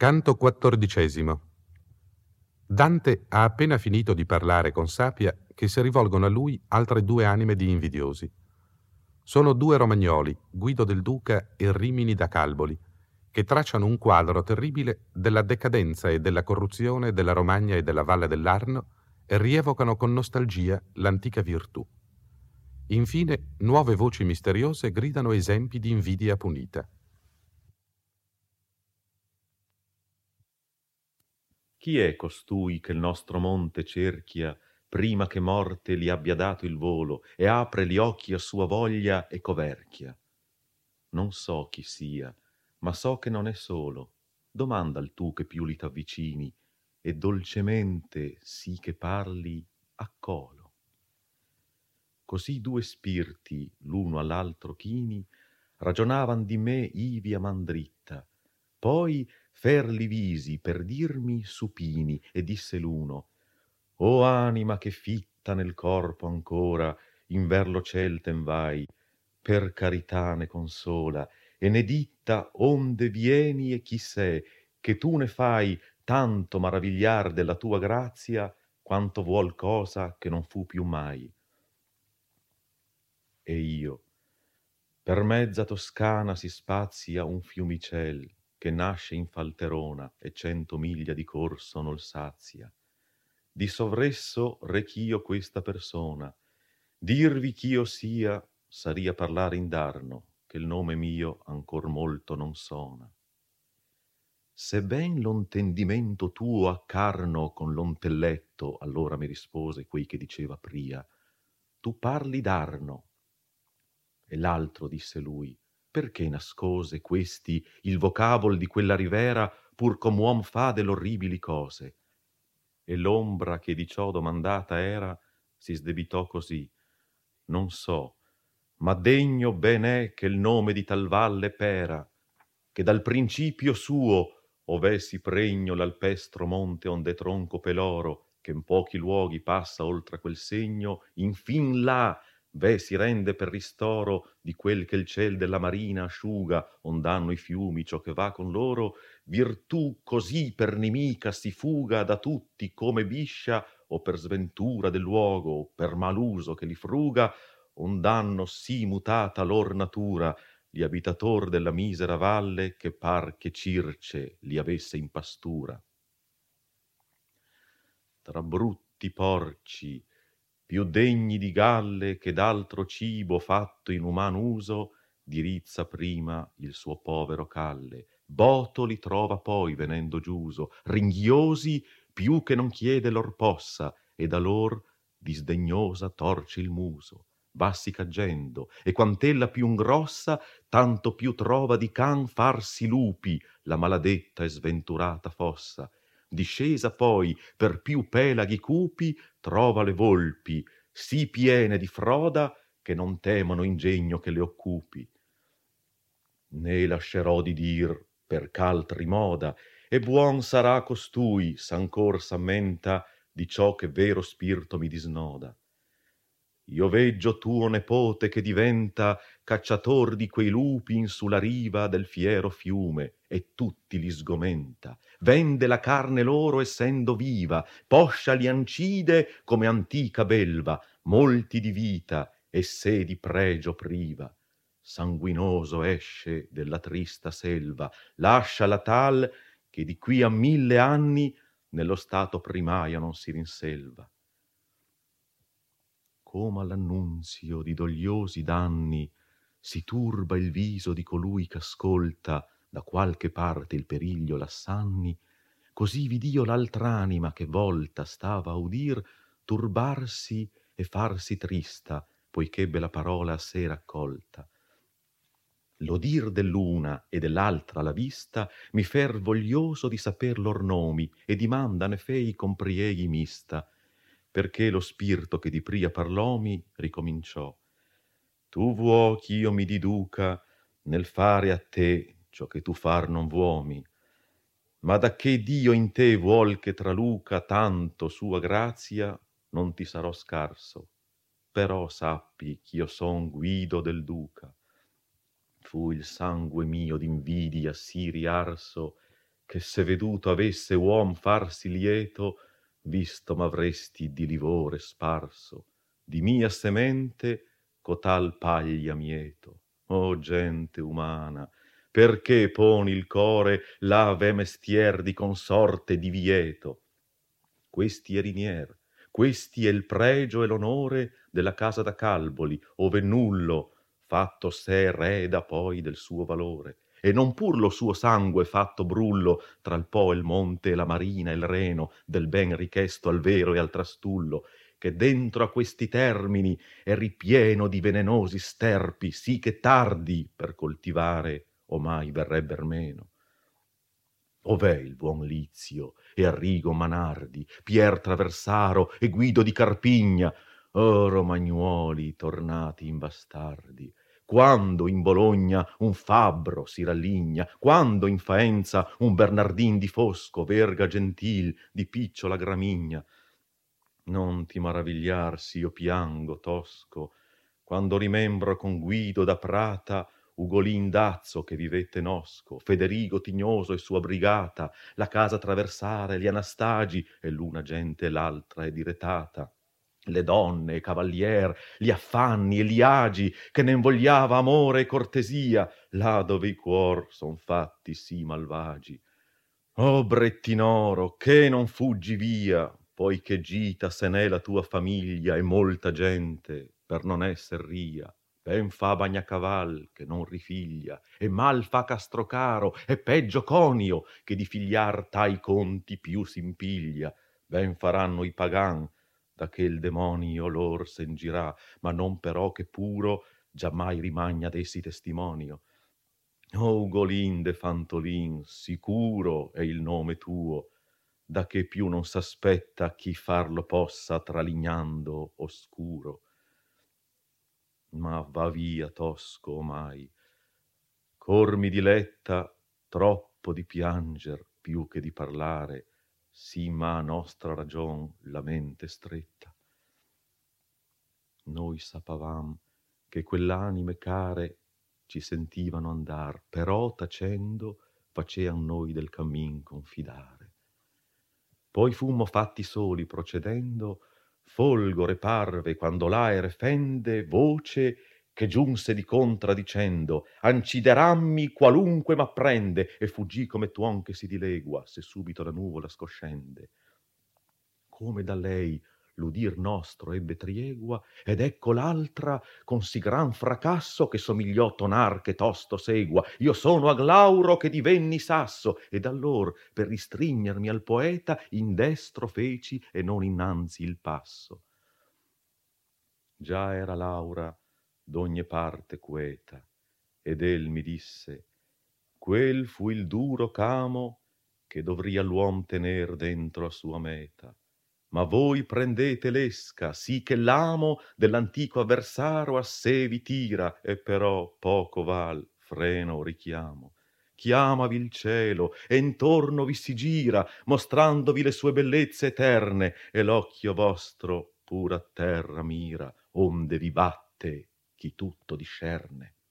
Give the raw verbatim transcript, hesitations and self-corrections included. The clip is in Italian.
Canto quattordicesimo. Dante ha appena finito di parlare con Sapia che si rivolgono a lui altre due anime di invidiosi. Sono due romagnoli, Guido del Duca e Rimini da Calboli, che tracciano un quadro terribile della decadenza e della corruzione della Romagna e della Valle dell'Arno e rievocano con nostalgia l'antica virtù. Infine, nuove voci misteriose gridano esempi di invidia punita. Chi è costui che il nostro monte cerchia prima che morte li abbia dato il volo e apre gli occhi a sua voglia e coverchia? Non so chi sia, ma so che non è solo. Domandal tu che più li t'avvicini e dolcemente sì che parli a colo. Così due spirti, l'uno all'altro chini, ragionavan di me ivi a man dritta. Poi ferli visi per dirmi supini, e disse l'uno: «O anima che fitta nel corpo ancora, inver lo ciel ten vai, per carità ne consola, e ne ditta onde vieni e chi sei, che tu ne fai tanto maravigliar della tua grazia, quanto vuol cosa che non fu più mai». E io: per mezza Toscana si spazia un fiumicel che nasce in Falterona e cento miglia di corso nol sazia. Di sovresso rech'io questa persona. Dirvi ch'io sia, saria parlare indarno, che il nome mio ancor molto non sona. Se ben lo ntendimento tuo accarno con lo ntelletto, allora mi rispose quei che diceva pria, tu parli d'arno. E l'altro disse lui: perché nascose questi il vocabol di quella rivera, pur com'uom fa dell'orribili cose? E l'ombra che di ciò domandata era si sdebitò così: non so, ma degno ben è che il nome di tal valle pera, che dal principio suo, ov'è si pregno l'alpestro monte onde tronco peloro, che in pochi luoghi passa oltre quel segno, infin là ve si rende per ristoro di quel che il ciel della marina asciuga, ond'hanno i fiumi ciò che va con loro, virtù così per nimica si fuga da tutti come biscia, o per sventura del luogo, o per maluso che li fruga, ond'hanno sì mutata lor natura, gli abitator della misera valle, che par che Circe li avesse in pastura. Tra brutti porci, più degni di galle che d'altro cibo fatto in uman uso, dirizza prima il suo povero calle, boto li trova poi venendo giuso, ringhiosi più che non chiede lor possa, e da lor disdegnosa torce il muso, bassi caggendo, e quant'ella più ngrossa, tanto più trova di can farsi lupi la maladetta e sventurata fossa. Discesa poi per più pelaghi cupi, trova le volpi, sì piene di froda, che non temono ingegno che le occupi. Ne lascerò di dir, per ch'altri moda, e buon sarà costui, s'ancor s'ammenta di ciò che vero spirto mi disnoda. Io veggio tuo nepote che diventa cacciator di quei lupi in su la riva del fiero fiume, e tutti li sgomenta, vende la carne loro essendo viva, poscia li ancide come antica belva, molti di vita e sé di pregio priva. Sanguinoso esce della trista selva, lasciala tal che di qui a mille anni nello stato primaio non si rinselva. Come all'annunzio di dogliosi danni si turba il viso di colui ch'ascolta da qualche parte il periglio lassanni, così vid'io l'altr'anima che volta stava a udir turbarsi e farsi trista, poich'ebbe la parola a sé raccolta. L'udir dell'una e dell'altra la vista mi fer voglioso di saper lor nomi, e dimanda ne fei con prieghi mista, perché lo spirto che di pria parlòmi ricominciò: tu vuò ch'io mi diduca nel fare a te ciò che tu far non vuomi, ma da che Dio in te vuol che traluca tanto sua grazia, non ti sarò scarso. Però sappi ch'io son Guido del Duca. Fu il sangue mio d'invidia sì riarso, che se veduto avesse uom farsi lieto, visto m'avresti di livore sparso, di mia semente cotal paglia mieto. O gente umana, perché poni il core là ve mestier di consorte divieto? Questi è rinier, questi è il pregio e l'onore della casa da Calboli, ove nullo fatto sé re da poi del suo valore, e non pur lo suo sangue fatto brullo tra il Po e il monte e la marina e il Reno, del ben richesto al vero e al trastullo, che dentro a questi termini è ripieno di venenosi sterpi, sì che tardi per coltivare omai verrebber meno. Ov'è il buon Lizio e Arrigo Manardi, Pier Traversaro e Guido di Carpigna, o romagnuoli tornati in bastardi? Quando in Bologna un fabbro si ralligna, quando in Faenza un Bernardin di Fosco, Verga Gentil, di Picciola Gramigna? Non ti maravigliar s'io piango, Tosco, quando rimembro con Guido da Prata Ugolin Dazzo che vivette nosco, Federigo Tignoso e sua brigata, la casa traversare, gli Anastagi, e l'una gente e l'altra è diretata. Le donne e cavalier, gli affanni e gli agi, che ne invogliava amore e cortesia, là dove i cuor son fatti sì malvagi. Oh Brettinoro, che non fuggi via, poiché gita se n'è la tua famiglia e molta gente, per non esser ria. Ben fa Bagnacaval che non rifiglia, e mal fa Castrocaro, e peggio Conio, che di figliar tai conti più s'impiglia. Ben faranno i pagan, da che il demonio lor sen girà, ma non però che puro giammai rimagna d'essi testimonio. O Ugolin de Fantolin, sicuro è il nome tuo, da che più non s'aspetta chi farlo possa tralignando oscuro. Ma va via, Tosco, omai. Cor mi diletta troppo di pianger più che di parlare, sì m'ha nostra ragion la mente stretta. Noi sapavam che quell'anime care ci sentivano andar, però tacendo facean noi del cammin confidare. Poi fummo fatti soli procedendo, folgore parve quando l'aere fende voce che giunse di contra dicendo: anciderammi qualunque m'apprende, e fuggì come tuon che si dilegua se subito la nuvola scoscende. Come da lei l'udir nostro ebbe triegua, ed ecco l'altra con sì gran fracasso che somigliò tonar che tosto segua. Io sono Aglauro che divenni sasso, ed allor per ristringermi al poeta in destro feci e non innanzi il passo. Già era Laura d'ogni parte queta, ed el mi disse: quel fu il duro camo che dovria l'uom tener dentro a sua meta. Ma voi prendete l'esca, sì che l'amo dell'antico avversaro a sé vi tira, e però poco val freno o richiamo. Chiamavi il cielo e intorno vi si gira, mostrandovi le sue bellezze eterne, e l'occhio vostro pur a terra mira, onde vi batte chi tutto discerne.